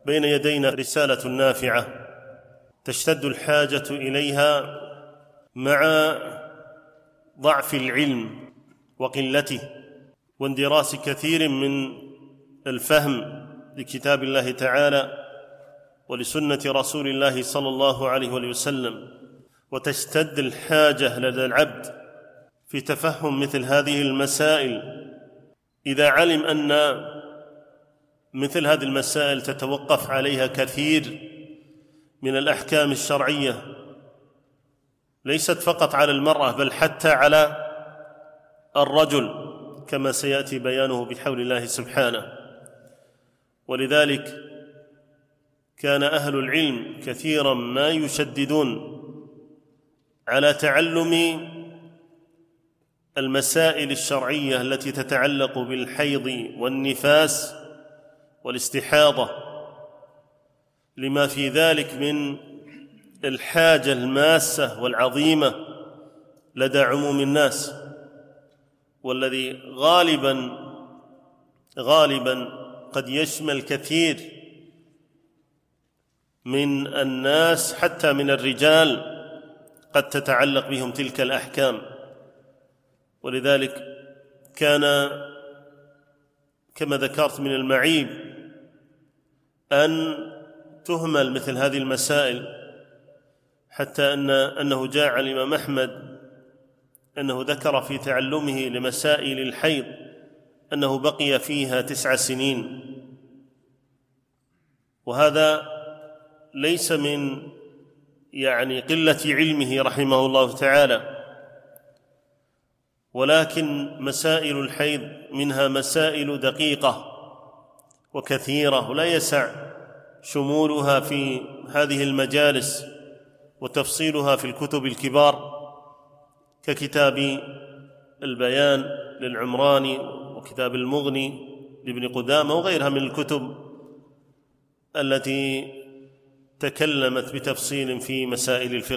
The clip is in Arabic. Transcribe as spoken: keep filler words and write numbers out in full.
بين يدينا رسالة نافعة تشتد الحاجة إليها مع ضعف العلم وقلته واندراس كثير من الفهم لكتاب الله تعالى ولسنة رسول الله صلى الله عليه وسلم، وتشتد الحاجة لدى العبد في تفهم مثل هذه المسائل إذا علم أن مثل هذه المسائل تتوقف عليها كثير من الأحكام الشرعية، ليست فقط على المرأة بل حتى على الرجل كما سيأتي بيانه بحول الله سبحانه. ولذلك كان أهل العلم كثيرا ما يشددون على تعلم المسائل الشرعية التي تتعلق بالحيض والنفاس والاستحاضة، لما في ذلك من الحاجة الماسة والعظيمة لدى عموم الناس، والذي غالبا غالبا قد يشمل كثير من الناس حتى من الرجال قد تتعلق بهم تلك الأحكام. ولذلك كان كما ذكرت من المعيب أن تهمل مثل هذه المسائل، حتى أن أنه جاء عن الإمام أحمد أنه ذكر في تعلمه لمسائل الحيض أنه بقي فيها تسع سنين، وهذا ليس من يعني قلة علمه رحمه الله تعالى، ولكن مسائل الحيض منها مسائل دقيقة وكثيرة ولا يسع شمولها في هذه المجالس وتفصيلها في الكتب الكبار ككتاب البيان للعمراني وكتاب المغني لابن قدامة وغيرها من الكتب التي تكلمت بتفصيل في مسائل الفقه.